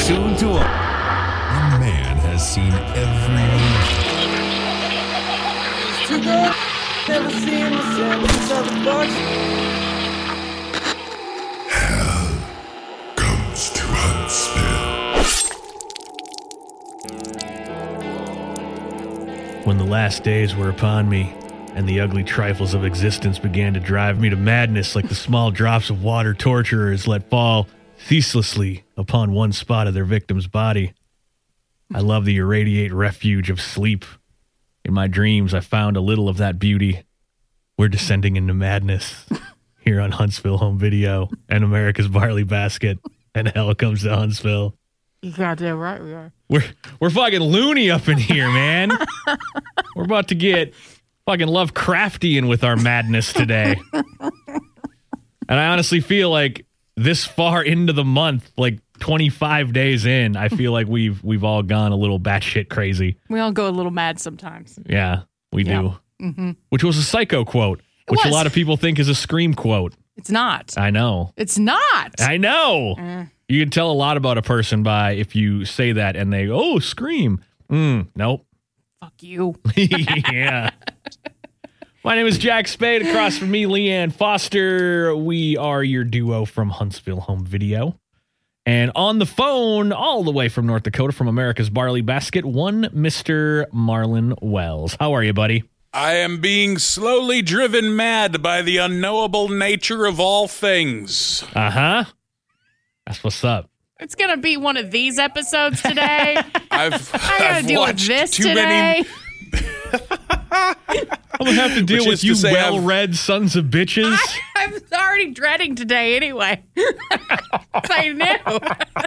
soon to all. One man has seen every movie. Too good. Never seen the same other bugs. Hell comes to Huntsville. When the last days were upon me, and the ugly trifles of existence began to drive me to madness like the small drops of water torturers let fall ceaselessly upon one spot of their victim's body, I love the irradiate refuge of sleep. In my dreams, I found a little of that beauty. We're descending into madness here on Huntsville Home Video and America's Barley Basket, and hell comes to Huntsville. You goddamn right we are. We're fucking loony up in here, man. We're about to get fucking Lovecraftian with our madness today. And I honestly feel like this far into the month, like 25 days in, I feel like we've all gone a little batshit crazy. We all go a little mad sometimes. Yeah, we do. Mm-hmm. Which was a Psycho quote, which a lot of people think is a Scream quote. It's not. I know. It's not. I know. You can tell a lot about a person by if you say that and they go, oh, Scream. Nope. Fuck you. Yeah. My name is Jack Spade. Across from me, Leanne Foster. We are your duo from Huntsville Home Video. And on the phone, all the way from North Dakota, from America's Barley Basket, one Mr. Marlon Wells. How are you, buddy? I am being slowly driven mad by the unknowable nature of all things. Uh-huh. That's what's up. It's going to be one of these episodes today. I got to deal with this today. I'm going to have to deal with you well-read sons of bitches. I'm already dreading today anyway. I knew.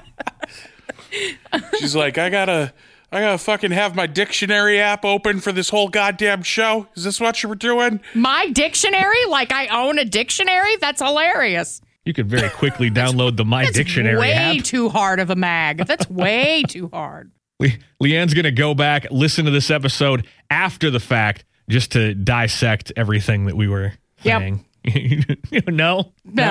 She's like, I gotta fucking have my dictionary app open for this whole goddamn show. Is this what you were doing? My dictionary? Like I own a dictionary? That's hilarious. You could very quickly download the My Dictionary app. That's way too hard of a mag. That's way too hard. Leanne's going to go back, listen to this episode after the fact, just to dissect everything that we were saying. No.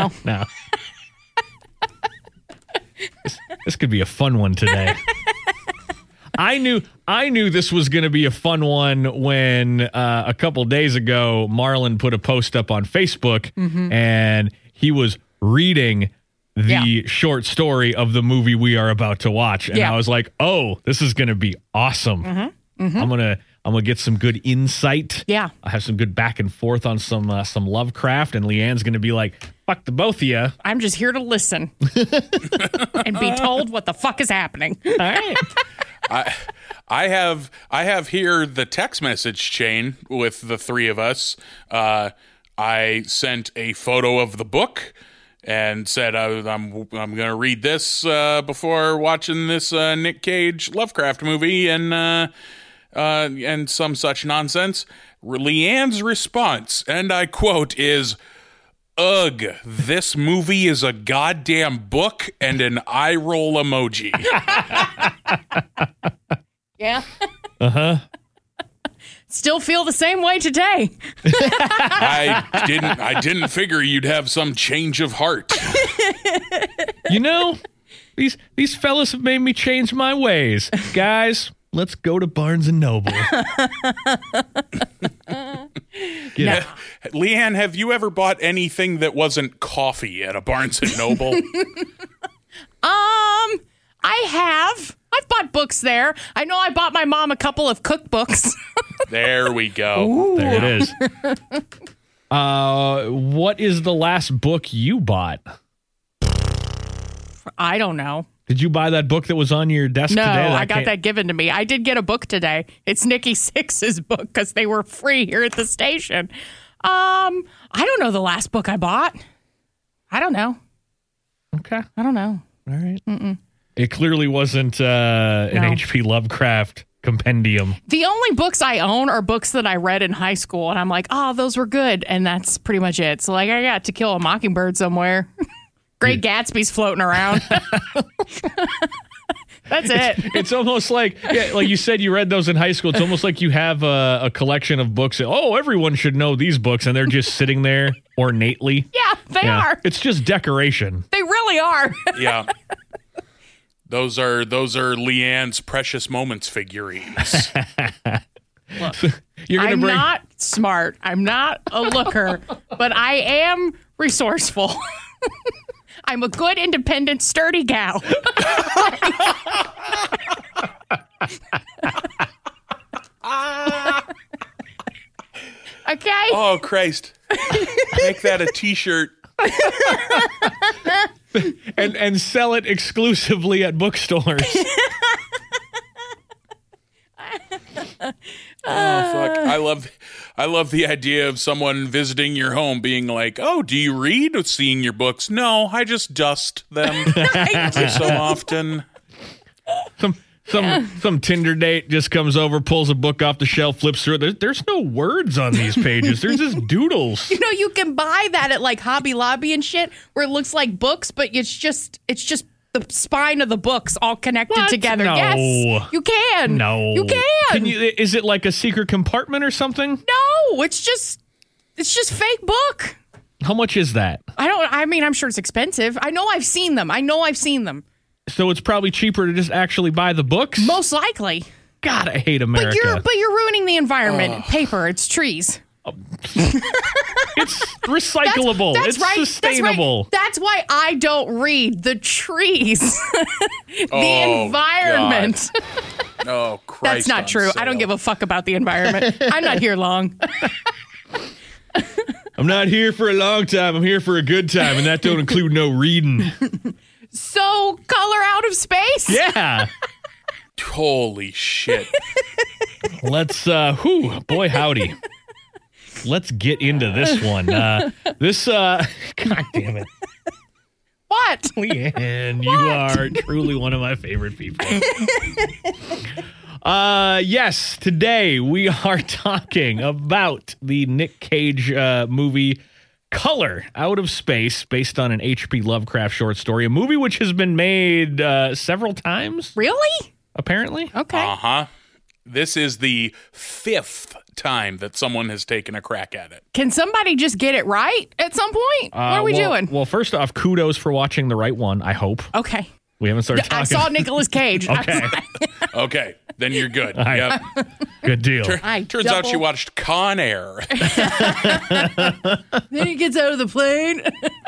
This could be a fun one today. I knew this was going to be a fun one when a couple days ago Marlon put a post up on Facebook and he was reading the short story of the movie we are about to watch, and I was like, "Oh, this is going to be awesome! I'm gonna get some good insight. I have some good back and forth on some Lovecraft, and Leanne's going to be like, fuck the both of you. I'm just here to listen and be told what the fuck is happening." All right. I have here the text message chain with the three of us. I sent a photo of the book and said I'm going to read this before watching this Nick Cage Lovecraft movie and some such nonsense. Leanne's response, and I quote, is, "Ugh, this movie is a goddamn book," and an eye roll emoji. Yeah. Uh-huh. Still feel the same way today. I didn't figure you'd have some change of heart. You know, these fellas have made me change my ways. Guys, let's go to Barnes & Noble. Leanne, have you ever bought anything that wasn't coffee at a Barnes & Noble? I have. I've bought books there. I know I bought my mom a couple of cookbooks. There we go. Ooh. There it is. What is the last book you bought? I don't know. Did you buy that book that was on your desk today? No, I got that given to me. I did get a book today. It's Nikki Sixx's book because they were free here at the station. I don't know the last book I bought. I don't know. Okay. I don't know. All right. It clearly wasn't an H.P. Lovecraft compendium. The only books I own are books that I read in high school, and I'm like, oh, those were good, and that's pretty much it. So, like, I got To Kill a Mockingbird somewhere. Great Gatsby's floating around. That's it. It's almost like, like you said, you read those in high school. It's almost like you have a collection of books. Everyone should know these books, and they're just sitting there ornately. Yeah, they are. It's just decoration. They really are. Yeah. Those are Leanne's Precious Moments figurines. You're gonna I'm bring not smart. I'm not a looker, but I am resourceful. I'm a good, independent, sturdy gal. Okay. Oh, Christ. Make that a t-shirt. and sell it exclusively at bookstores. Oh, fuck. I love the idea of someone visiting your home being like, "Oh, do you read?" Or seeing your books. No, I just dust them every so often. Some Tinder date just comes over, pulls a book off the shelf, flips through it. There's no words on these pages. There's just doodles. You know, you can buy that at like Hobby Lobby and shit, where it looks like books, but it's just the spine of the books all connected What? together. No. Yes, you can. No, you can. Is it like a secret compartment or something? No, it's just fake book. How much is that? I'm sure it's expensive. I know I've seen them. So it's probably cheaper to just actually buy the books? Most likely. God, I hate America. But you're ruining the environment. Paper, it's trees. It's recyclable. That's it's right. sustainable. That's why I don't read the trees. The Oh, environment. Oh, Christ. That's not on true. I don't sale. give a fuck about the environment. I'm not here long. I'm not here for a long time. I'm here for a good time, and that don't include no reading. So, color out of space? Yeah. Holy shit. Let's, boy howdy. Let's get into this one. God damn it. What? Leanne, you are truly one of my favorite people. Yes, today we are talking about the Nick Cage movie Color Out of Space, based on an H.P. Lovecraft short story, a movie which has been made several times, Really? apparently. Okay. Uh-huh. This is the 5th time that someone has taken a crack at it. Can somebody just get it right at some point? What are we doing? Well, first off, kudos for watching the right one, I hope. Okay. We haven't started talking. I saw Nicolas Cage. Okay. Okay, then you're good. right. Yep. Good deal. Turns out she watched Con Air. Then he gets out of the plane.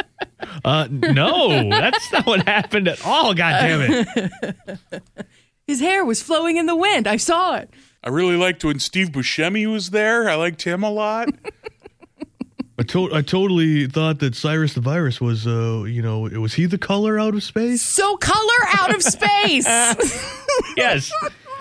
No, that's not what happened at all. God damn it. His hair was flowing in the wind. I saw it. I really liked when Steve Buscemi was there. I liked him a lot. I totally thought that Cyrus the Virus was, was he the color out of space? So color out of space. Yes.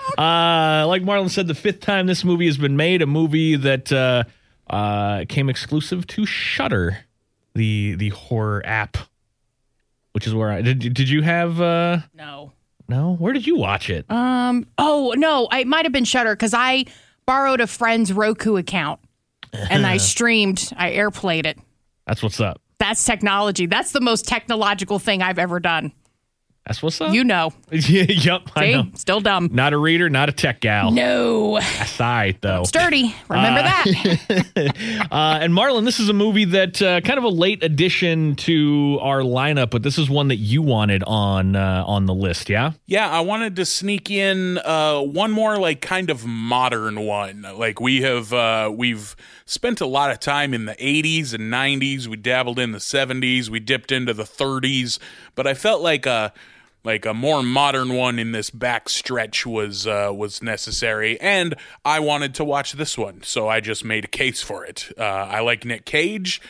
Like Marlon said, the 5th time this movie has been made, a movie that came exclusive to Shudder, the horror app, which is where did you have No. No? Where did you watch it? Oh, no. It might have been Shudder because I borrowed a friend's Roku account and I airplayed it. That's what's up. That's technology. That's the most technological thing I've ever done. That's what's up. You know. Yep, I See? know. Still dumb. Not a reader, not a tech gal. No. That's all right, though. Sturdy. Remember that. And Marlon, this is a movie that kind of a late addition to our lineup, but this is one that you wanted on the list, yeah? Yeah, I wanted to sneak in one more like kind of modern one. Like we've spent a lot of time in the 80s and 90s. We dabbled in the 70s. We dipped into the 30s, but I felt like a more modern one in this back stretch was necessary, and I wanted to watch this one, so I just made a case for it. I like Nick Cage.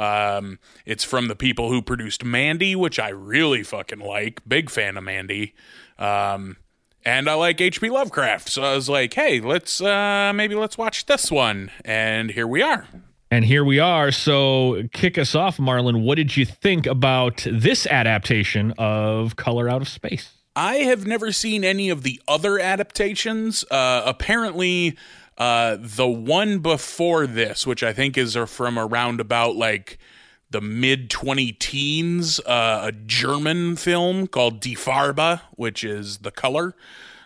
It's from the people who produced Mandy, which I really fucking like. Big fan of Mandy. And I like H.P. Lovecraft, so I was like, hey, let's watch this one, and here we are. And here we are. So kick us off, Marlon. What did you think about this adaptation of Color Out of Space? I have never seen any of the other adaptations. Apparently, the one before this, which I think is from around about like the mid-2010s, a German film called Die Farbe, which is The Color,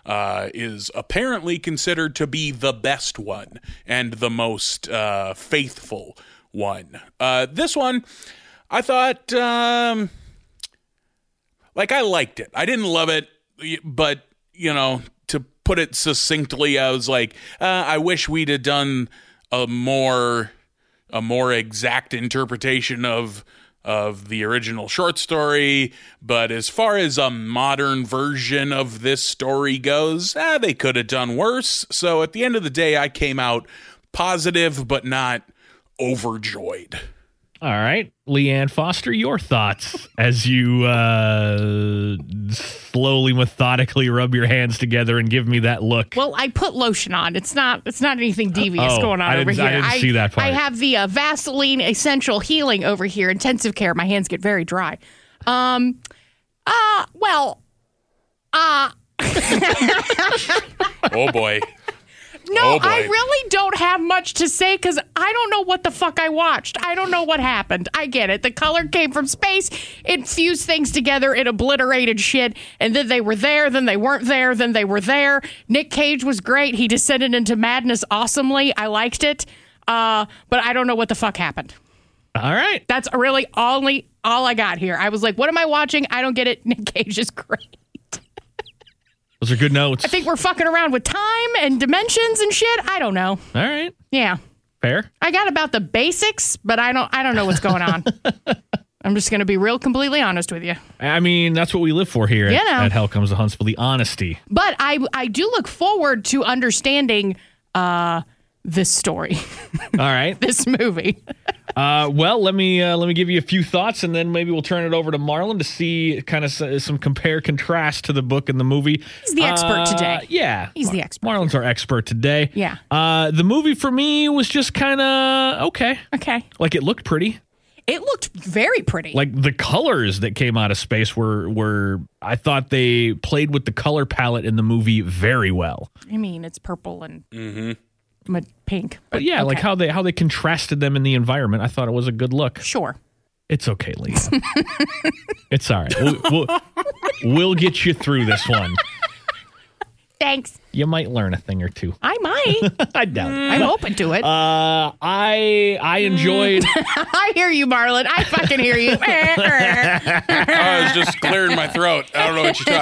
is apparently considered to be the best one and the most faithful one. This one, I thought, I liked it. I didn't love it. but to put it succinctly, I was like, I wish we'd have done a more exact interpretation of the original short story. But as far as a modern version of this story goes, they could have done worse. So at the end of the day, I came out positive, but not overjoyed. All right. Leanne Foster, your thoughts as you slowly, methodically rub your hands together and give me that look. Well, I put lotion on. It's not anything devious going on I over didn't- here. I didn't see that part. I have the Vaseline Essential Healing over here, intensive care. My hands get very dry. Oh boy. No, Oh, boy. I really don't have much to say because I don't know what the fuck I watched. I don't know what happened. I get it. The color came from space. It fused things together. It obliterated shit. And then they were there. Then they weren't there. Then they were there. Nick Cage was great. He descended into madness awesomely. I liked it. But I don't know what the fuck happened. All right. That's really all I got here. I was like, what am I watching? I don't get it. Nick Cage is great. Those are good notes. I think we're fucking around with time and dimensions and shit. I don't know. All right. Yeah. Fair. I got about the basics, but I don't know what's going on. I'm just going to be real completely honest with you. I mean, that's what we live for here at Hell Comes to Huntsville, the honesty. But I do look forward to understanding this story, All right. this movie. Well, let me give you a few thoughts, and then maybe we'll turn it over to Marlon to see kind of some compare contrast to the book and the movie. He's the expert today. Yeah, He's the expert. Marlon's our expert today. Yeah. The movie for me was just kind of okay. Okay. Like it looked pretty. It looked very pretty. Like the colors that came out of space were I thought they played with the color palette in the movie very well. I mean, it's purple and pink. But yeah, like how they contrasted them in the environment. I thought it was a good look. Sure. It's okay, Leah. It's all right. We'll get you through this one. Thanks. You might learn a thing or two. I might. I doubt it. I'm open to it. I enjoyed. I hear you, Marlon. I fucking hear you. I was just clearing my throat. I don't know what you're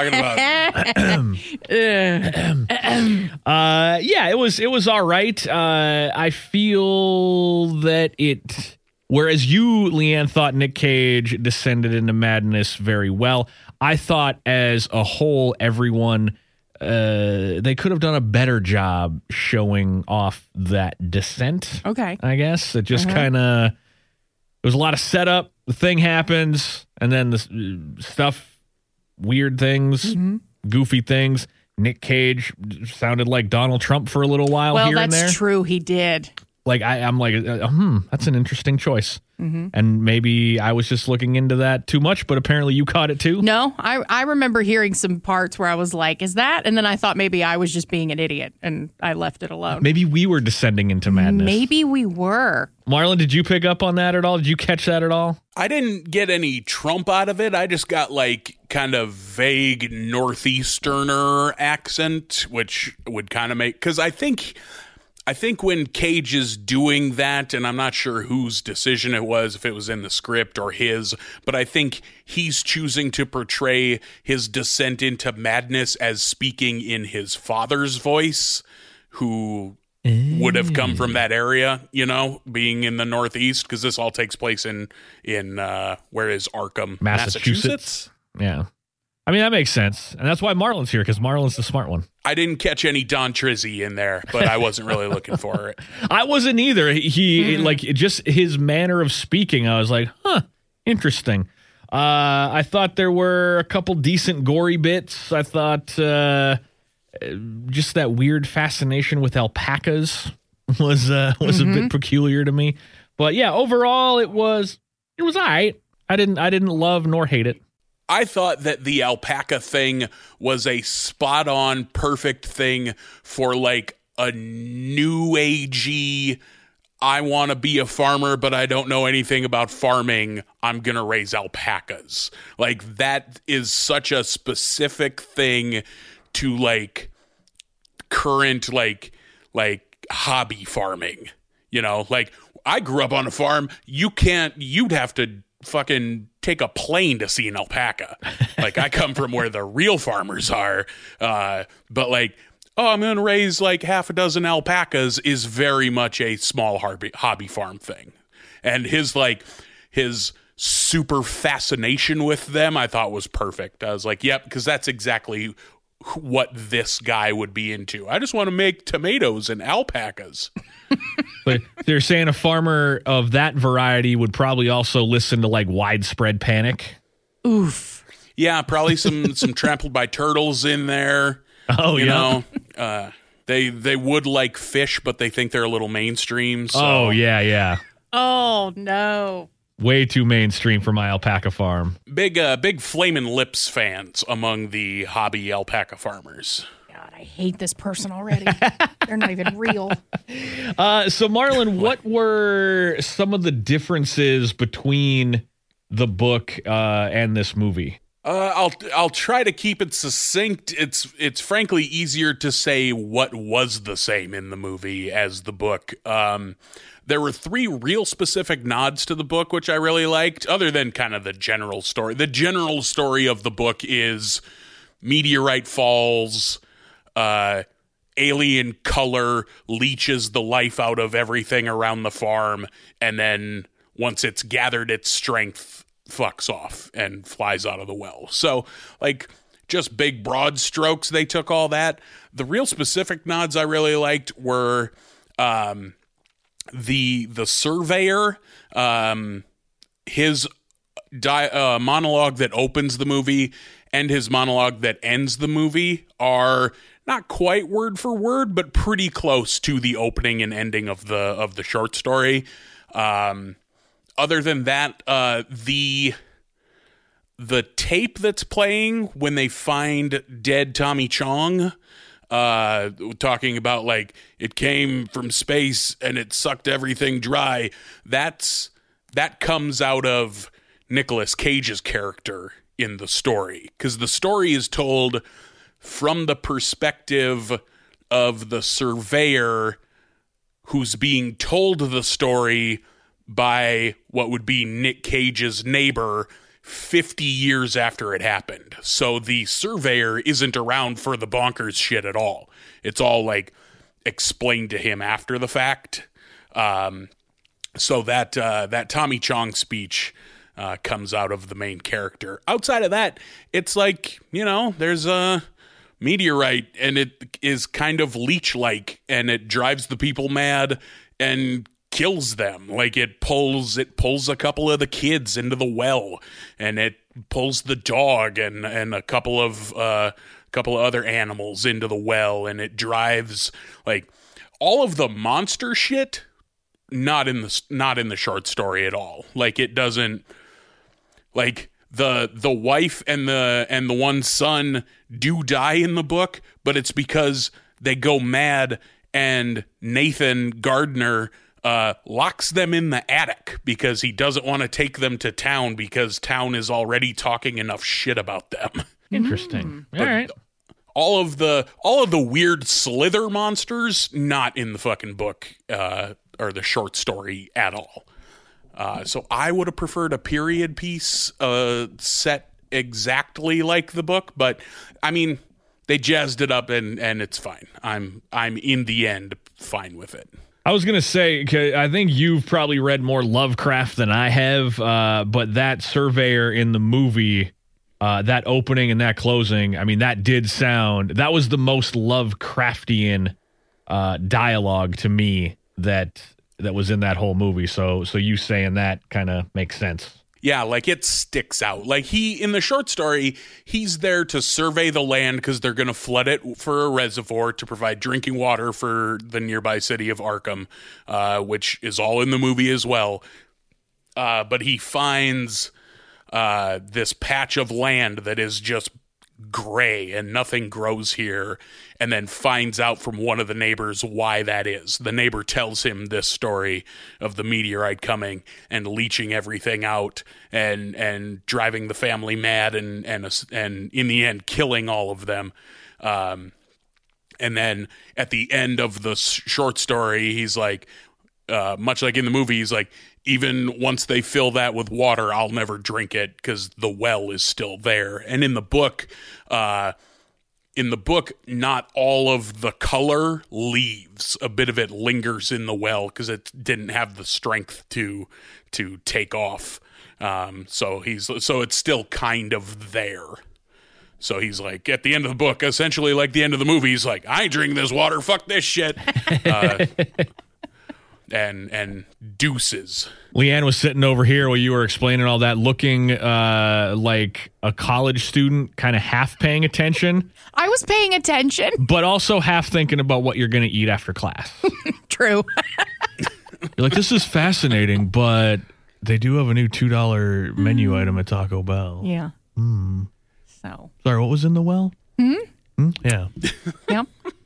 talking about. Yeah, it was all right. I feel that it. Whereas you, Leanne, thought Nick Cage descended into madness very well, I thought as a whole, everyone. They could have done a better job showing off that descent. Okay. I guess it just kind of there was a lot of setup. The thing happens, and then the stuff, weird things, goofy things. Nick Cage sounded like Donald Trump for a little while Well, here and there. that's true. He did. Like I'm like, that's an interesting choice. And maybe I was just looking into that too much, but apparently you caught it too. No, I remember hearing some parts where I was like, is that? And then I thought maybe I was just being an idiot and I left it alone. Maybe we were descending into madness. Maybe we were. Marlon, did you pick up on that at all? Did you catch that at all? I didn't get any Trump out of it. I just got like kind of vague Northeasterner accent, which would kind of make, because I think when Cage is doing that, and I'm not sure whose decision it was, if it was in the script or his, but I think he's choosing to portray his descent into madness as speaking in his father's voice, who would have come from that area, being in the Northeast, because this all takes place in where is Arkham, Massachusetts? Yeah. I mean, that makes sense. And that's why Marlon's here, because Marlon's the smart one. I didn't catch any Don Trizzy in there, but I wasn't really looking for it. I wasn't either. He like, just his manner of speaking, I was like, interesting. I thought there were a couple decent gory bits. I thought just that weird fascination with alpacas was a bit peculiar to me. But yeah, overall it was all right. I didn't love nor hate it. I thought that the alpaca thing was a spot-on perfect thing for like a new agey, I want to be a farmer, but I don't know anything about farming. I'm going to raise alpacas. Like that is such a specific thing to like current like hobby farming. Like I grew up on a farm. You'd have to fucking take a plane to see an alpaca. Like, I come from where the real farmers are. But like, oh, I'm going to raise like half a dozen alpacas is very much a small hobby farm thing. And his super fascination with them, I thought was perfect. I was like, yep, because that's exactly what this guy would be into. I just want to make tomatoes and alpacas. But they're saying a farmer of that variety would probably also listen to like Widespread Panic. Oof. Yeah, probably some Trampled by Turtles in there. Oh, you yeah. know, they would like Fish, but they think they're a little mainstream. So. Oh, yeah. Oh, no. Way too mainstream for my alpaca farm. Big Flamin' Lips fans among the hobby alpaca farmers. God, I hate this person already. They're not even real. So, Marlon, what were some of the differences between the book and this movie? I'll try to keep it succinct. It's frankly easier to say what was the same in the movie as the book. There were 3 real specific nods to the book, which I really liked, other than kind of the general story. The general story of the book is meteorite falls, alien color leeches the life out of everything around the farm, and then once it's gathered its strength, fucks off and flies out of the well. So, like, just big broad strokes, they took all that. The real specific nods I really liked were the surveyor, his monologue that opens the movie and his monologue that ends the movie are not quite word for word, but pretty close to the opening and ending of the short story. Other than that, the tape that's playing when they find dead Tommy Chong, talking about like it came from space and it sucked everything dry. That comes out of Nicolas Cage's character in the story, because the story is told from the perspective of the surveyor who's being told the story by what would be Nick Cage's neighbor 50 years after it happened. So the surveyor isn't around for the bonkers shit at all. It's all like explained to him after the fact. So that Tommy Chong speech comes out of the main character. Outside of that, it's like, you know, there's a meteorite and it is kind of leech-like and it drives the people mad and kills them. Like it pulls a couple of the kids into the well, and it pulls the dog and a couple of other animals into the well, and it drives like all of the monster shit. Not in the short story at all. Like it doesn't, like the wife and the one son do die in the book, but it's because they go mad and Nathan Gardner locks them in the attic because he doesn't want to take them to town because town is already talking enough shit about them. Interesting. All right. All of the weird slither monsters not in the fucking book or the short story at all. So I would have preferred a period piece set exactly like the book, but I mean they jazzed it up and it's fine. I'm in the end fine with it. I was going to say, 'cause I think you've probably read more Lovecraft than I have, but that surveyor in the movie, that opening and that closing, I mean, that was the most Lovecraftian dialogue to me that was in that whole movie. So you saying that kind of makes sense. Yeah, like it sticks out. Like in the short story, he's there to survey the land because they're going to flood it for a reservoir to provide drinking water for the nearby city of Arkham, which is all in the movie as well. But he finds this patch of land that is just gray and nothing grows here, and then finds out from one of the neighbors why that is. The neighbor tells him this story of the meteorite coming and leaching everything out and driving the family mad and in the end killing all of them. And then at the end of the short story, he's like, much like in the movie, he's like, even once they fill that with water, I'll never drink it because the well is still there. And in the book, not all of the color leaves. A bit of it lingers in the well because it didn't have the strength to take off. So it's still kind of there. So he's like, at the end of the book, essentially like the end of the movie, he's like, I ain't drinking this water, fuck this shit. And deuces. Leanne was sitting over here while you were explaining all that, looking like a college student, kind of half paying attention. I was paying attention. But also half thinking about what you're going to eat after class. True. You're like, this is fascinating, but they do have a new $2 menu item at Taco Bell. Yeah. So. Sorry, what was in the well? Yeah. Yep.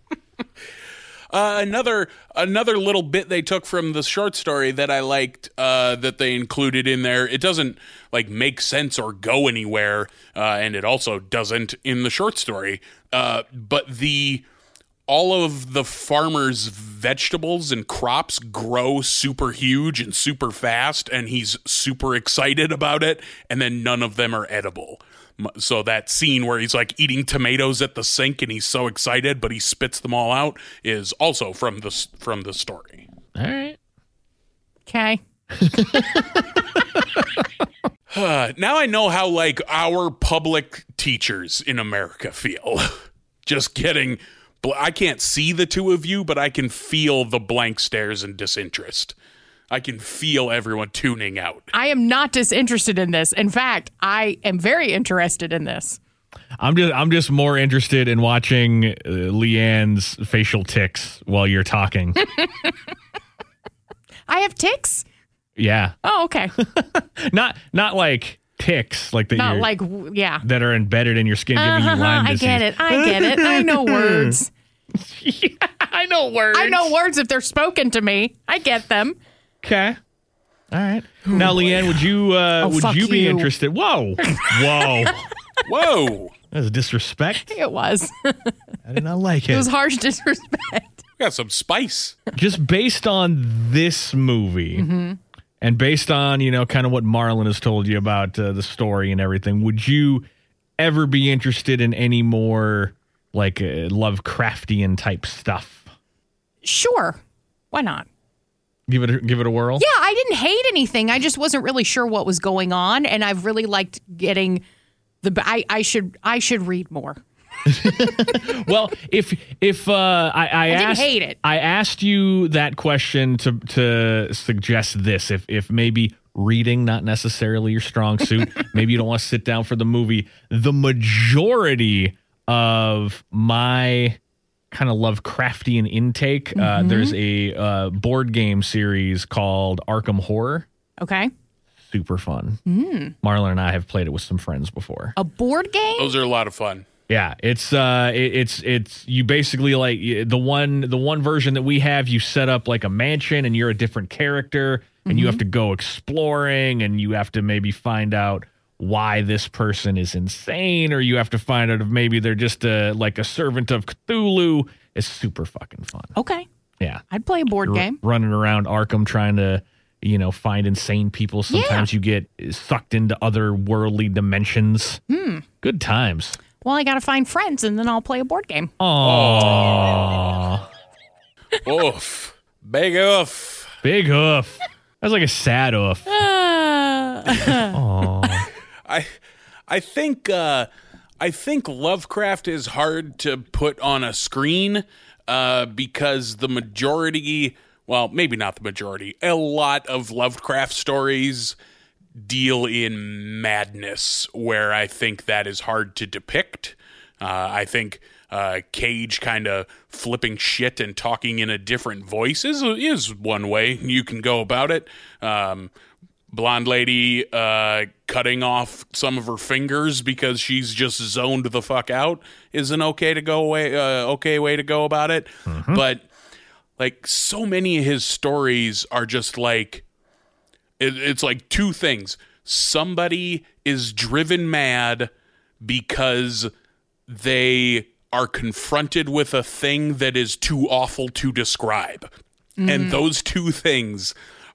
Another little bit they took from the short story that I liked that they included in there. It doesn't like make sense or go anywhere, and it also doesn't in the short story. But all of the farmers' vegetables and crops grow super huge and super fast, and he's super excited about it, and then none of them are edible. So that scene where he's like eating tomatoes at the sink and he's so excited, but he spits them all out, is also from the story. All right. Okay. Now I know how like our public teachers in America feel. Just getting, I can't see the two of you, but I can feel the blank stares and disinterest. I can feel everyone tuning out. I am not disinterested in this. In fact, I am very interested in this. I'm just more interested in watching Leanne's facial tics while you're talking. I have tics? Yeah. Oh, okay. Not like tics, like that. Not like, yeah. That are embedded in your skin, giving you Lyme disease. I get it. I know words. Yeah, I know words. I know words if they're spoken to me. I get them. Okay. All right. Now, Leanne, would you be interested? Whoa. Whoa. That was disrespect. It was. I did not like it. It was harsh disrespect. We got some spice. Just based on this movie and based on, kind of what Marlon has told you about the story and everything, would you ever be interested in any more like Lovecraftian type stuff? Sure. Why not? Give it a whirl? Yeah, I didn't hate anything. I just wasn't really sure what was going on, and I've really liked getting I should read more. Well, if I didn't hate it. I asked you that question to suggest this. If maybe reading not necessarily your strong suit, maybe you don't want to sit down for the movie. The majority of my kind of Lovecraftian intake, there's a board game series called Arkham Horror. Okay. Super fun. Marlon and I have played it with some friends before. A board game? Those are a lot of fun. Yeah, it's you basically like the one version that we have, you set up like a mansion and you're a different character and you have to go exploring and you have to maybe find out why this person is insane, or you have to find out if maybe they're just like a servant of Cthulhu. It's super fucking fun. Okay. Yeah. I'd play a board game. Running around Arkham trying to, find insane people. Sometimes you get sucked into other worldly dimensions. Good times. Well, I got to find friends and then I'll play a board game. Aww. Oof. Big oof. Big hoof. That's like a sad hoof. Aww. I think Lovecraft is hard to put on a screen because the majority, well, maybe not the majority, a lot of Lovecraft stories deal in madness, where I think that is hard to depict. I think Cage kind of flipping shit and talking in a different voice is one way you can go about it. Blonde lady cutting off some of her fingers because she's just zoned the fuck out is an okay way to go about it. But like so many of his stories are just like it's like two things. Somebody is driven mad because they are confronted with a thing that is too awful to describe. And those two things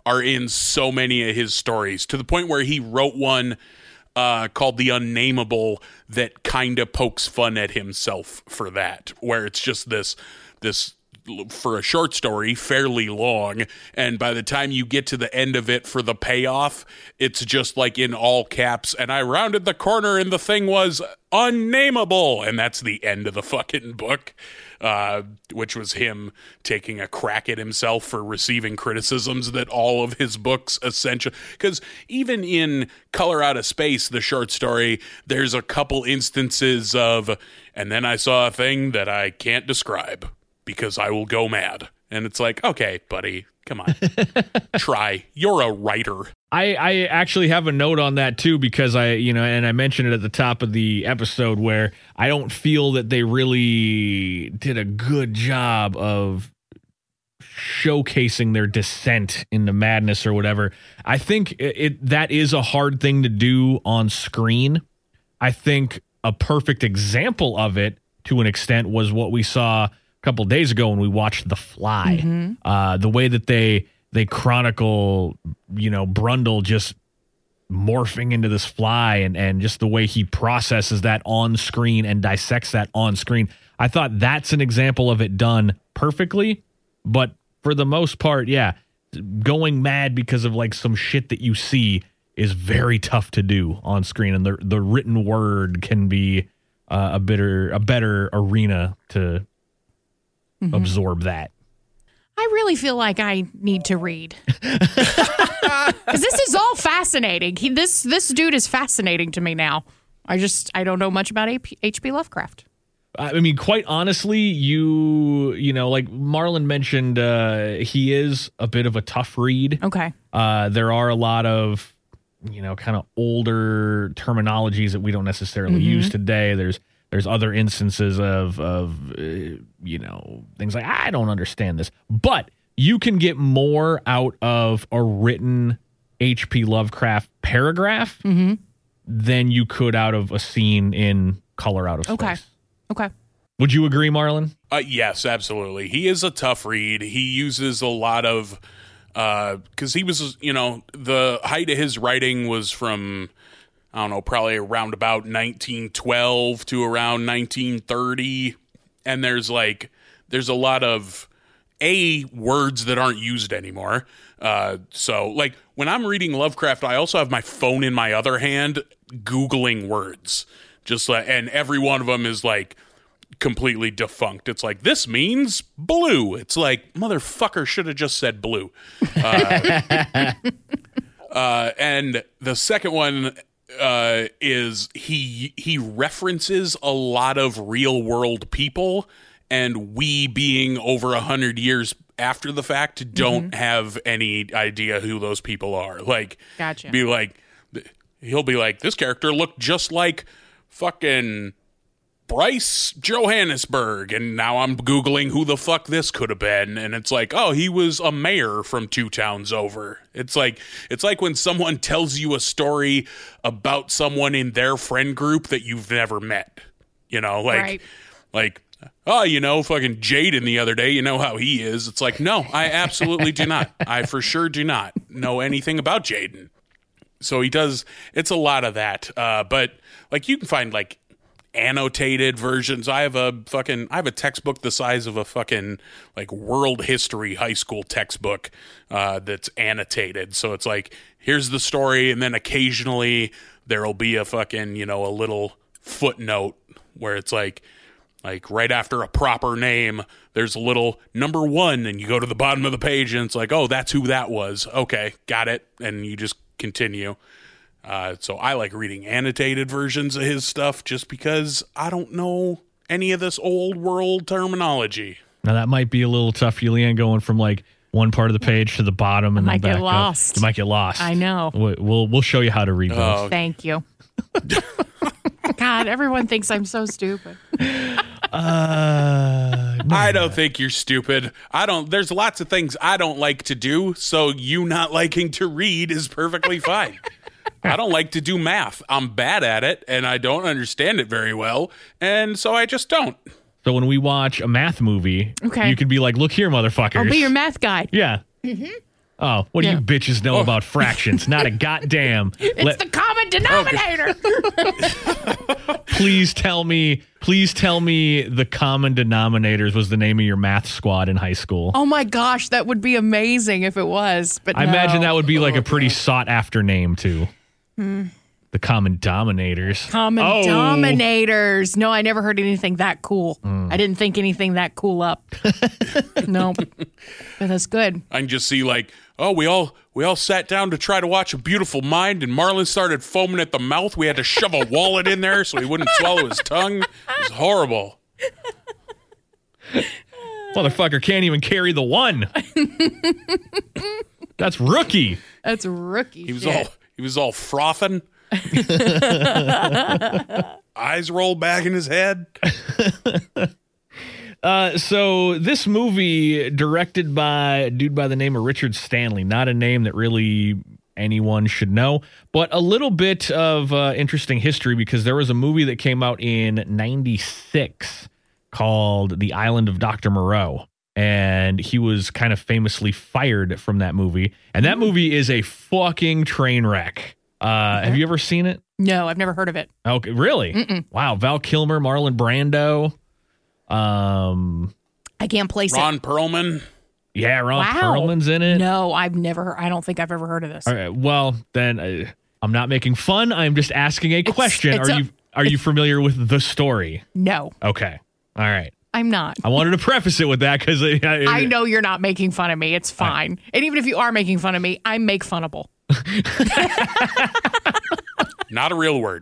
are in so many of his stories, to the point where he wrote one called The Unnameable that kind of pokes fun at himself for that, where it's just this for a short story, fairly long, and by the time you get to the end of it for the payoff, it's just like in all caps, and I rounded the corner and the thing was unnameable, and that's the end of the fucking book, which was him taking a crack at himself for receiving criticisms that all of his books essentially, because even in Color Out of Space, the short story, there's a couple instances of, and then I saw a thing that I can't describe because I will go mad. And it's like, okay, buddy, come on. Try. You're a writer. I actually have a note on that too, because and I mentioned it at the top of the episode, where I don't feel that they really did a good job of showcasing their descent into madness or whatever. I think that is a hard thing to do on screen. I think a perfect example of it to an extent was what we saw couple days ago when we watched The Fly. The way that they chronicle, Brundle just morphing into this fly and just the way he processes that on screen and dissects that on screen. I thought that's an example of it done perfectly, but for the most part, yeah, going mad because of like some shit that you see is very tough to do on screen, and the written word can be a better arena to absorb that. I really feel like I need to read, because this is all fascinating. This dude is fascinating to me now. I don't know much about H.P. Lovecraft. I mean, quite honestly, like Marlon mentioned, he is a bit of a tough read. Okay. There are a lot of, kind of older terminologies that we don't necessarily use today. There's other instances of things like, I don't understand this. But you can get more out of a written H.P. Lovecraft paragraph than you could out of a scene in Color Out of Space. Okay. Would you agree, Marlon? Yes, absolutely. He is a tough read. He uses a lot of, because he was, the height of his writing was from, I don't know, probably around about 1912 to around 1930. And there's a lot of words that aren't used anymore. So like when I'm reading Lovecraft, I also have my phone in my other hand, Googling words, and every one of them is like completely defunct. It's like, this means blue. It's like, motherfucker should have just said blue. And the second one, is he references a lot of real world people, and we, being over 100 years after the fact, don't have any idea who those people are. Like, gotcha. He'll be like, this character looked just like fucking Bryce Johannesburg, and now I'm Googling who the fuck this could have been, and it's like, oh, he was a mayor from 2 towns over. It's like when someone tells you a story about someone in their friend group that you've never met. Right. Like, oh, fucking Jaden the other day, you know how he is. It's like, no, I absolutely do not. I for sure do not know anything about Jaden. So he does, it's a lot of that. But like, you can find like annotated versions. I have a textbook the size of a fucking like world history high school textbook that's annotated. So it's like, here's the story, and then occasionally there'll be a fucking, a little footnote where it's like right after a proper name, there's a little number 1, and you go to the bottom of the page and it's like, oh, that's who that was. Okay, got it. And you just continue. So I like reading annotated versions of his stuff just because I don't know any of this old world terminology. Now that might be a little tough for you, Leanne, going from like one part of the page to the bottom and then back up. You might get lost. I know. We'll show you how to read those. Thank you. God, everyone thinks I'm so stupid. I don't think you're stupid. There's lots of things I don't like to do, so you not liking to read is perfectly fine. I don't like to do math. I'm bad at it, and I don't understand it very well, and so I just don't. So when we watch a math movie, okay, you could be like, look here, motherfuckers. I'll be your math guy. Yeah. Oh, what do you bitches know about fractions? Not a goddamn. It's the common denominator. Please tell me the common denominators was the name of your math squad in high school. Oh my gosh, that would be amazing if it was. But I imagine that would be like a pretty God. sought after name too. The common dominators. Common dominators. No, I never heard anything that cool. I didn't think anything that cool up. No, but that's good. I can just see like, oh, we all sat down to try to watch A Beautiful Mind, and Marlon started foaming at the mouth. We had to shove a wallet in there so he wouldn't swallow his tongue. It was horrible. Motherfucker can't even carry the one. That's rookie. That's rookie. He was all frothing. Eyes rolled back in his head. So this movie, directed by a dude by the name of Richard Stanley, not a name that really anyone should know, but a little bit of interesting history because there was a movie that came out in '96 called The Island of Dr. Moreau. And he was kind of famously fired from that movie. And that movie is a fucking train wreck. Have you ever seen it? No, I've never heard of it. Okay, really? Mm-mm. Wow. Val Kilmer, Marlon Brando. I can't place it. Ron Perlman. Yeah, Ron Perlman's in it. No, I don't think I've ever heard of this. All right, well, then I'm not making fun. I'm just asking a question. Are you familiar with the story? No. Okay. All right. I'm not. I wanted to preface it with that because I know you're not making fun of me. It's fine. And even if you are making fun of me, I'm make funnable. Not a real word.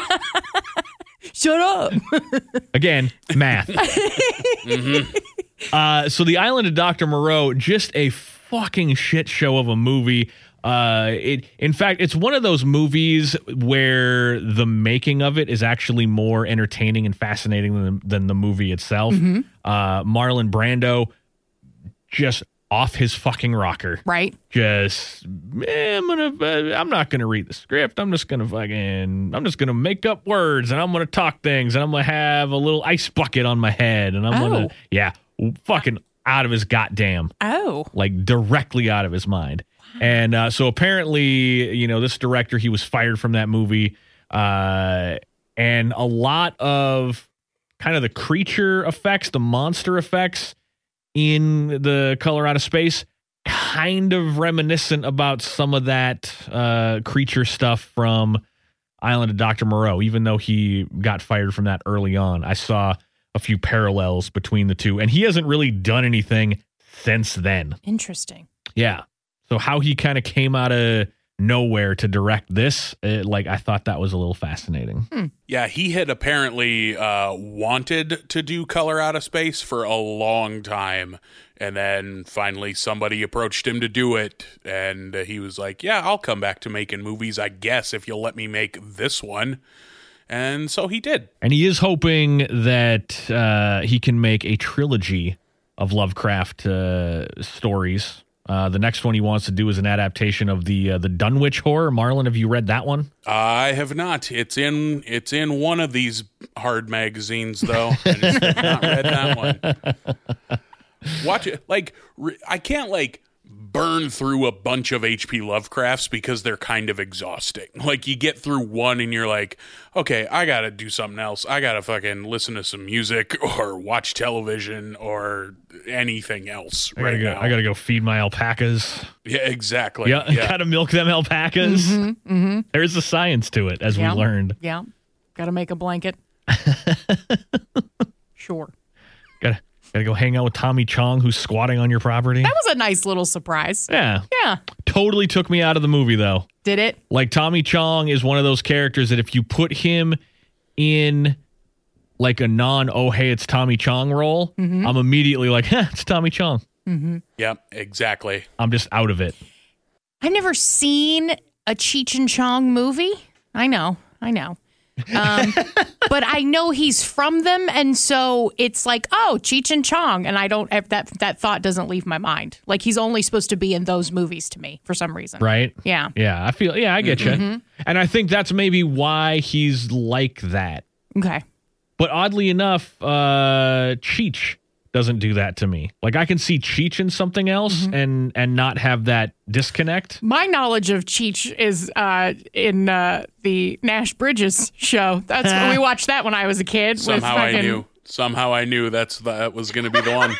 Shut up. Again, math. So The Island of Dr. Moreau, just a fucking shit show of a movie. In fact, it's one of those movies where the making of it is actually more entertaining and fascinating than the movie itself. Marlon Brando, just off his fucking rocker. Right. Just, I'm not gonna read the script. I'm just gonna make up words and I'm gonna talk things and I'm gonna have a little ice bucket on my head and I'm fucking out of his goddamn. Like directly out of his mind. And so apparently, this director, he was fired from that movie. And a lot of kind of the creature effects, the monster effects in the Color Out of Space, kind of reminiscent about some of that creature stuff from Island of Dr. Moreau, even though he got fired from that early on. I saw a few parallels between the two, and he hasn't really done anything since then. Interesting. Yeah. So how he kind of came out of nowhere to direct this, I thought that was a little fascinating. Yeah, he had apparently wanted to do Color Out of Space for a long time. And then finally somebody approached him to do it. And he was like, yeah, I'll come back to making movies, I guess, if you'll let me make this one. And so he did. And he is hoping that he can make a trilogy of Lovecraft stories. The next one he wants to do is an adaptation of the Dunwich Horror. Marlon, have you read that one? I have not. It's in one of these hard magazines, though. I just have not read that one. Watch it. I can't burn through a bunch of H.P. Lovecrafts because they're kind of exhausting. You get through one and you're like, okay, I gotta do something else. I gotta fucking listen to some music or watch television or anything else now. I gotta go feed my alpacas. Yeah, exactly. Yeah. Gotta milk them alpacas. There's a science to it, as we learned. Yeah. Gotta make a blanket. Sure. Gotta go hang out with Tommy Chong, who's squatting on your property. That was a nice little surprise. Yeah. Yeah. Totally took me out of the movie, though. Did it? Tommy Chong is one of those characters that if you put him in a non-oh, hey, it's Tommy Chong role, I'm immediately like, it's Tommy Chong. Yep, exactly. I'm just out of it. I've never seen a Cheech and Chong movie. I know. But I know he's from them, and so it's like, oh, Cheech and Chong, and I don't that thought doesn't leave my mind. He's only supposed to be in those movies to me for some reason, right? Yeah, I get you, and I think that's maybe why he's like that. Okay, but oddly enough, Cheech doesn't do that to me. Like I can see Cheech in something else and not have that disconnect. My knowledge of Cheech is in the Nash Bridges show. We watched that when I was a kid. Somehow I knew that was going to be the one.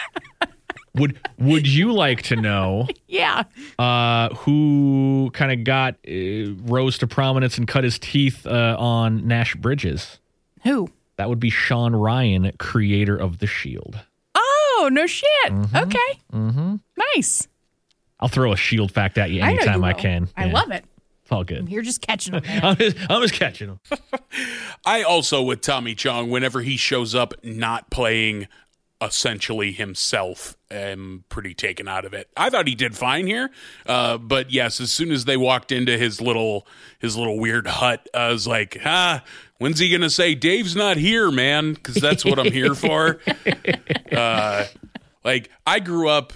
Would you like to know? Yeah. Who kind of rose to prominence and cut his teeth on Nash Bridges? Who? That would be Sean Ryan, creator of The Shield. Oh, no shit. Okay. Mm-hmm. Nice. I'll throw a Shield fact at you anytime I can. I love it. It's all good. You're just catching them. I'm just catching them. I also, with Tommy Chong, whenever he shows up not playing essentially himself, am pretty taken out of it. I thought he did fine here, but yes, as soon as they walked into his little weird hut, I was like, when's he gonna say Dave's not here, man? Because that's what I'm here for. Like I grew up,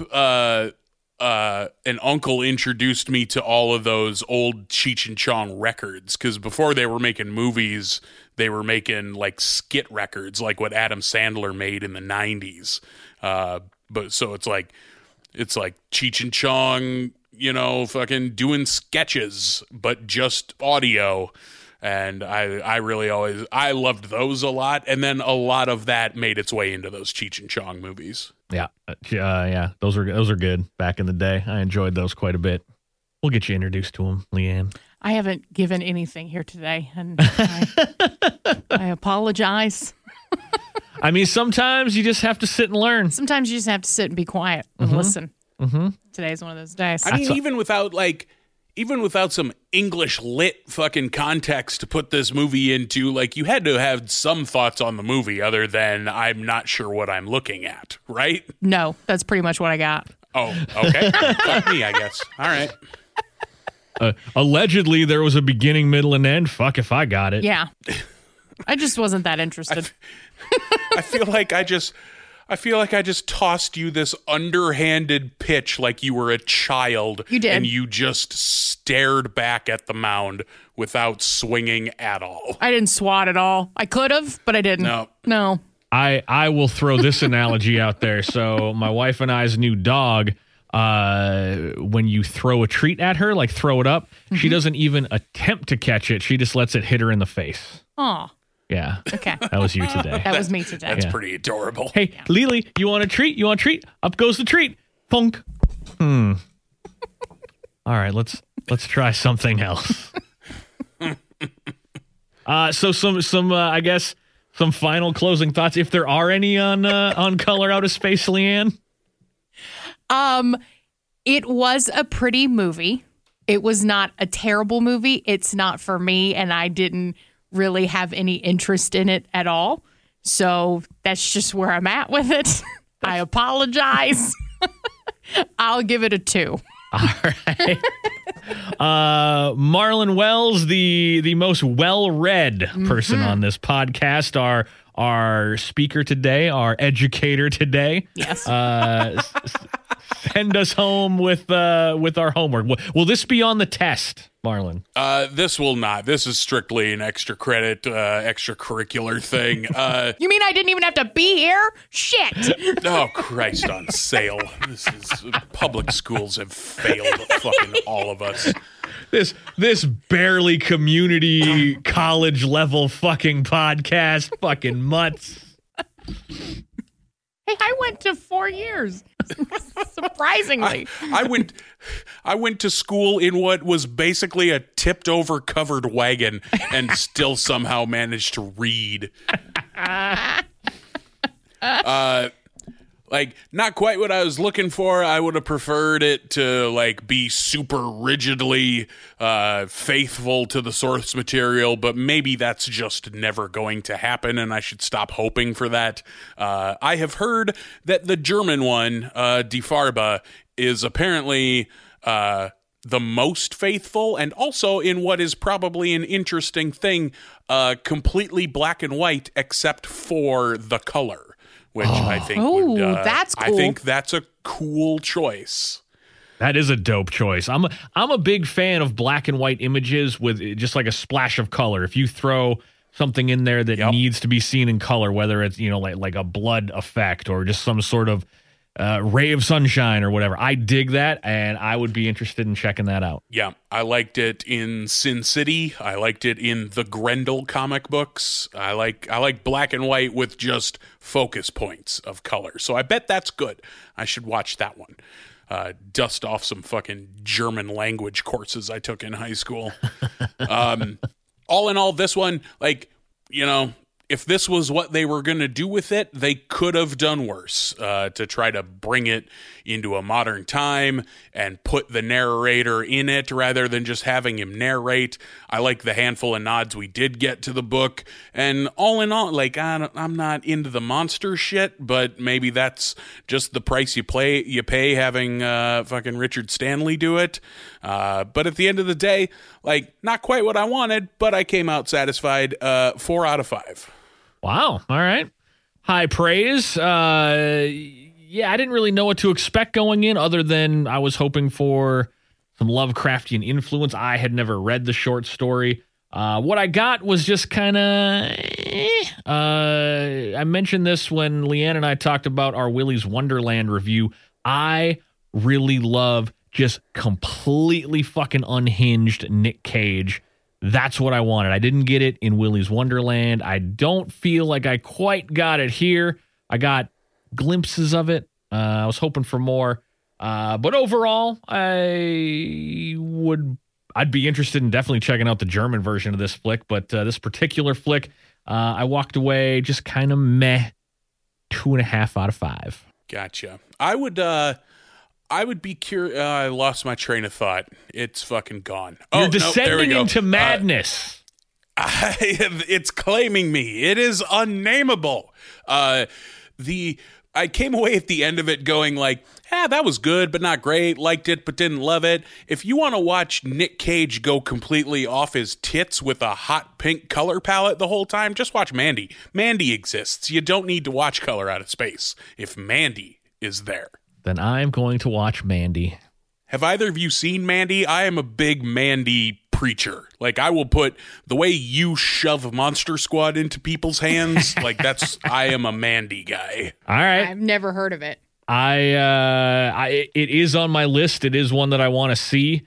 an uncle introduced me to all of those old Cheech and Chong records, because before they were making movies, they were making like skit records, like what Adam Sandler made in the 90s. But so it's like Cheech and Chong, fucking doing sketches, but just audio. And I loved those a lot. And then a lot of that made its way into those Cheech and Chong movies. Yeah. Those are good back in the day. I enjoyed those quite a bit. We'll get you introduced to them, Leanne. I haven't given anything here today, and I apologize. I mean, sometimes you just have to sit and learn. Sometimes you just have to sit and be quiet and listen. Mm-hmm. Today's one of those days. I mean, even without some English lit fucking context to put this movie into, like, you had to have some thoughts on the movie other than I'm not sure what I'm looking at, right? No, that's pretty much what I got. Oh, okay. Fuck me, I guess. All right. Allegedly, there was a beginning, middle, and end. Fuck if I got it. Yeah. I just wasn't that interested. I feel like I just tossed you this underhanded pitch like you were a child. You did. And you just stared back at the mound without swinging at all. I didn't swat at all. I could have, but I didn't. No. I will throw this analogy out there. So my wife and I's new dog, when you throw a treat at her, like throw it up, she doesn't even attempt to catch it. She just lets it hit her in the face. Oh. Yeah. Okay. That was you today. That was me today. That's pretty adorable. Hey, Lily, you want a treat? You want a treat? Up goes the treat. Punk. All right, let's try something else. So some I guess some final closing thoughts, if there are any, on Color Out of Space, Leanne. It was a pretty movie. It was not a terrible movie. It's not for me, and I didn't really have any interest in it at all. So that's just where I'm at with it. I apologize. I'll give it a 2. All right. Marlon Wells, the most well-read person on this podcast, our speaker today, our educator today. Yes. Send us home with our homework. Will this be on the test, Marlon? This will not. This is strictly an extra credit, extracurricular thing. You mean I didn't even have to be here? Shit. Oh, Christ on sale. This is public schools have failed fucking all of us. This barely community college level fucking podcast, fucking mutts. Hey, I went to 4 years. Surprisingly. I went to school in what was basically a tipped over covered wagon and still somehow managed to read. Like, not quite what I was looking for. I would have preferred it to, like, be super rigidly faithful to the source material, but maybe that's just never going to happen, and I should stop hoping for that. I have heard that the German one, Die Farbe, is apparently the most faithful, and also in what is probably an interesting thing, completely black and white except for the color. Which I think that's cool. I think that's a cool choice. That is a dope choice. I'm a big fan of black and white images with just like a splash of color. If you throw something in there that needs to be seen in color, whether it's, like a blood effect or just some sort of ray of sunshine or whatever. I dig that, and I would be interested in checking that out. Yeah, I liked it in Sin City. I liked it in the Grendel comic books. I like black and white with just focus points of color. So I bet that's good. I should watch that one. Dust off some fucking German language courses I took in high school. All in all, this one, if this was what they were going to do with it, they could have done worse to try to bring it into a modern time and put the narrator in it rather than just having him narrate. I like the handful of nods we did get to the book. And all in all, I'm not into the monster shit, but maybe that's just the price you pay having fucking Richard Stanley do it. But at the end of the day, not quite what I wanted, but I came out satisfied. 4 out of 5. Wow. All right. High praise. I didn't really know what to expect going in other than I was hoping for some Lovecraftian influence. I had never read the short story. What I got was just kind of I mentioned this when Leanne and I talked about our Willy's Wonderland review. I really love just completely fucking unhinged Nick Cage. That's what I wanted. I didn't get it in Willy's Wonderland. I don't feel like I quite got it here. I got glimpses of it. I was hoping for more. But overall, I'd be interested in definitely checking out the German version of this flick. But this particular flick, I walked away just kind of meh. 2.5 out of 5. Gotcha. I would be curious. I lost my train of thought. It's fucking gone. You're descending into madness. It's claiming me. It is unnameable. I came away at the end of it going that was good, but not great. Liked it, but didn't love it. If you want to watch Nick Cage go completely off his tits with a hot pink color palette the whole time, just watch Mandy. Mandy exists. You don't need to watch Color Out of Space if Mandy is there. Then I'm going to watch Mandy. Have either of you seen Mandy? I am a big Mandy preacher. I will put the way you shove Monster Squad into people's hands. I am a Mandy guy. All right. I've never heard of it. It is on my list. It is one that I want to see.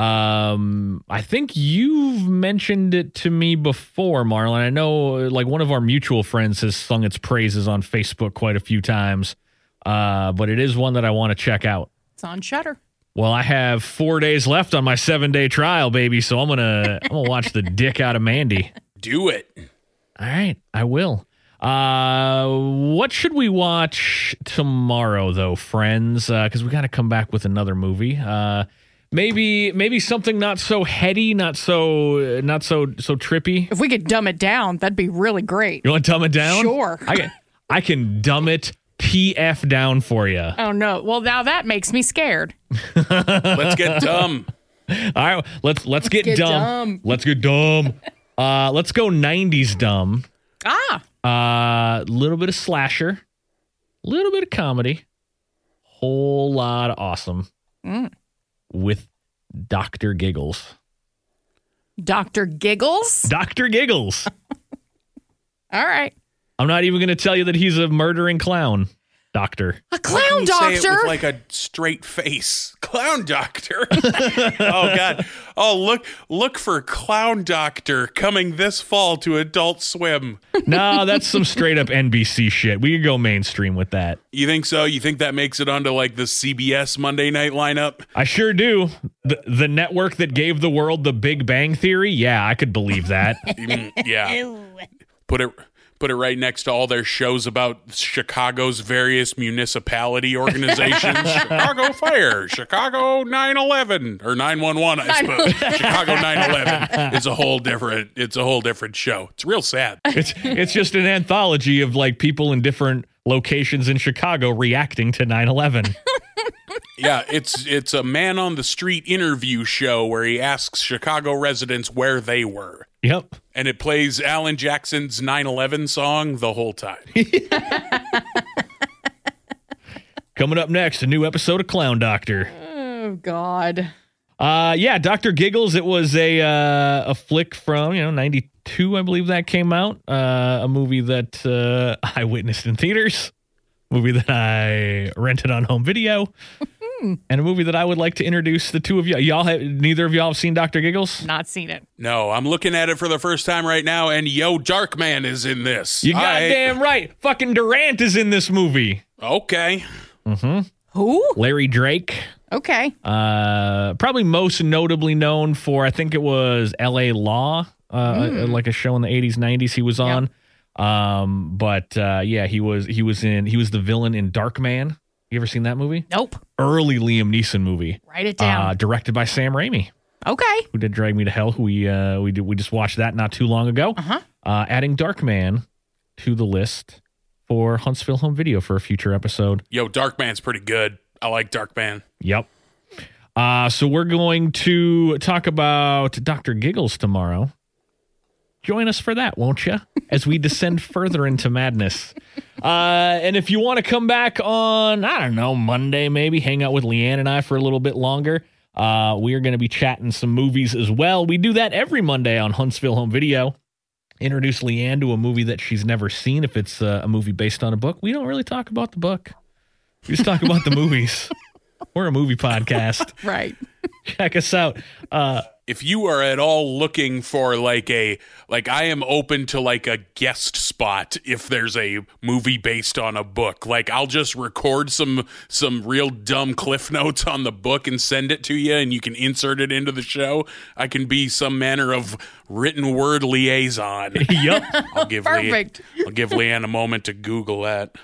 I think you've mentioned it to me before, Marlon. I know one of our mutual friends has sung its praises on Facebook quite a few times. But it is one that I want to check out. It's on Shudder. Well, I have 4 days left on my 7-day trial, baby. So I'm gonna watch the dick out of Mandy. Do it. All right, I will. What should we watch tomorrow, though, friends? Because we got to come back with another movie. Maybe something not so heady, not so trippy. If we could dumb it down, that'd be really great. You want to dumb it down? Sure. I can dumb it PF down for you. Oh, no. Well, now that makes me scared. Let's get dumb. All right, let's get dumb. Let's get dumb. Let's go 90s dumb. Little bit of slasher, little bit of comedy, whole lot of awesome with Dr. Giggles. Dr. Giggles? Dr. Giggles. All right. I'm not even going to tell you that he's a murdering clown doctor. A clown doctor? Say it with a straight face. Clown doctor. Oh, God. Oh, look for Clown Doctor coming this fall to Adult Swim. No, that's some straight up NBC shit. We could go mainstream with that. You think so? You think that makes it onto the CBS Monday night lineup? I sure do. The network that gave the world the Big Bang Theory? Yeah, I could believe that. Yeah. Put it right next to all their shows about Chicago's various municipality organizations. Chicago Fire, Chicago 9/11 or 911, I suppose. Chicago 9/11 is a whole different show. It's real sad. It's just an anthology of people in different locations in Chicago reacting to 9/11. Yeah, it's a man on the street interview show where he asks Chicago residents where they were. Yep. And it plays Alan Jackson's 9/11 song the whole time. Coming up next, a new episode of Clown Doctor. Oh, God. Dr. Giggles. It was a flick from, 2, I believe that came out. A movie that I witnessed in theaters. Movie that I rented on home video. And a movie that I would like to introduce the two of you. Neither of y'all have seen Dr. Giggles? Not seen it. No, I'm looking at it for the first time right now, and Darkman is in this. You goddamn right. Fucking Durant is in this movie. Okay. Who? Larry Drake. Okay. Probably most notably known for, I think it was L.A. Law, like a show in the 80s, 90s he was on. Yeah. He was the villain in Darkman. You ever seen that movie? Nope. Early Liam Neeson movie. Write it down. Directed by Sam Raimi. Okay. Who did Drag Me to Hell? Who we just watched that not too long ago. Adding Darkman to the list for Huntsville Home Video for a future episode. Darkman's pretty good. I like Darkman. Yep. So we're going to talk about Dr. Giggles tomorrow. Join us for that, won't you? As we descend further into madness. And if you want to come back on, I don't know, Monday maybe, hang out with Leanne and I for a little bit longer. We are going to be chatting some movies as well. We do that every Monday on Huntsville Home Video. Introduce Leanne to a movie that she's never seen. If it's a movie based on a book, we don't really talk about the book. We just talk about the movies. We're a movie podcast. Right. Check us out. If you are at all looking for I am open to like a guest spot if there's a movie based on a book. Like I'll just record some real dumb cliff notes on the book and send it to you and you can insert it into the show. I can be some manner of written word liaison. Yep. I'll give Perfect. I'll give Leanne a moment to Google that.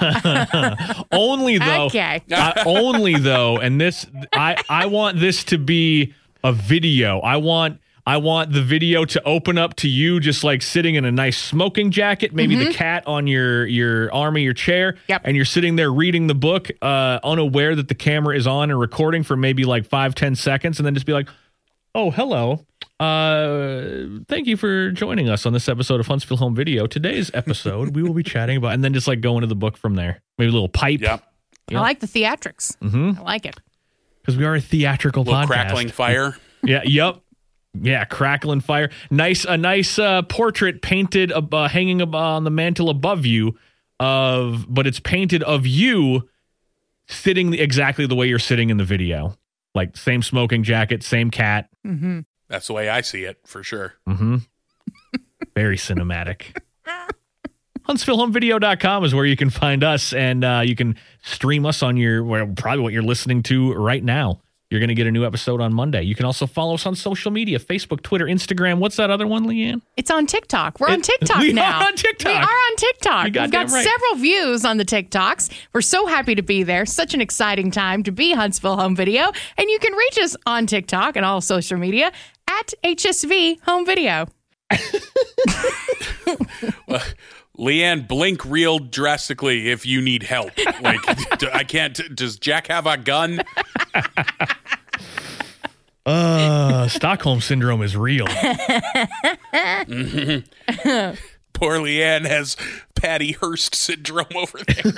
Only though. Okay. Only though, and this I want this to be a video. I want the video to open up to you just like sitting in a nice smoking jacket, maybe the cat on your arm of your chair, and you're sitting there reading the book, unaware that the camera is on and recording for maybe like 5-10 seconds, and then just be like, oh, hello. Thank you for joining us on this episode of Huntsville Home Video. Today's episode, we will be chatting about, and then just like go into the book from there. Maybe a little pipe. Yep. I like the theatrics. I like it. Because we are a theatrical podcast. Crackling fire. Yeah, yep. Yeah, crackling fire. A nice portrait painted hanging on the mantle above you but it's painted of you sitting exactly the way you're sitting in the video. Like same smoking jacket, same cat. That's the way I see it, for sure. Very cinematic. HuntsvilleHomeVideo.com is where you can find us, and you can stream us on probably what you're listening to right now. You're going to get a new episode on Monday. You can also follow us on social media, Facebook, Twitter, Instagram. What's that other one, Leanne? It's on TikTok. We're on TikTok we now. We are on TikTok. We are on TikTok. We've got right. several views on the TikToks. We're so happy to be there. Such an exciting time to be Huntsville Home Video. And you can reach us on TikTok and all social media at HSV Home Video. Leanne, blink real drastically if you need help. Like, I can't. Does Jack have a gun? Stockholm Syndrome is real. Poor Leanne has Patty Hearst syndrome over there.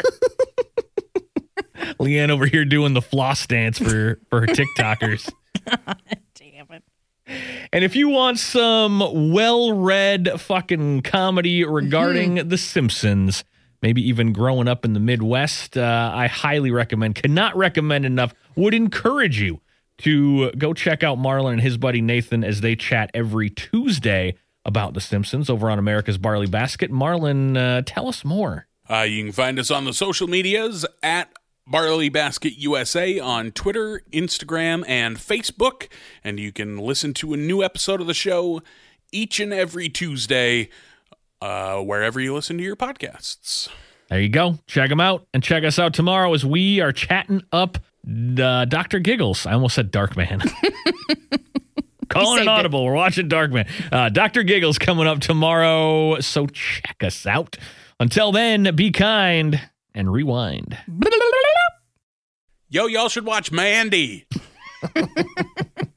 Leanne over here doing the floss dance for her TikTokers. God damn it. And if you want some well-read fucking comedy regarding The Simpsons, maybe even growing up in the Midwest, I highly recommend, cannot recommend enough, would encourage you to go check out Marlon and his buddy Nathan as they chat every Tuesday about The Simpsons over on America's Barley Basket. Marlon, tell us more. You can find us on the social medias at Barley Basket USA on Twitter, Instagram, and Facebook. And you can listen to a new episode of the show each and every Tuesday, wherever you listen to your podcasts. There you go. Check them out. And check us out tomorrow as we are chatting up Dr. Giggles. I almost said Darkman. Calling it audible. We're watching Darkman. Dr. Giggles coming up tomorrow. So check us out. Until then, be kind and rewind. Yo, y'all should watch Mandy.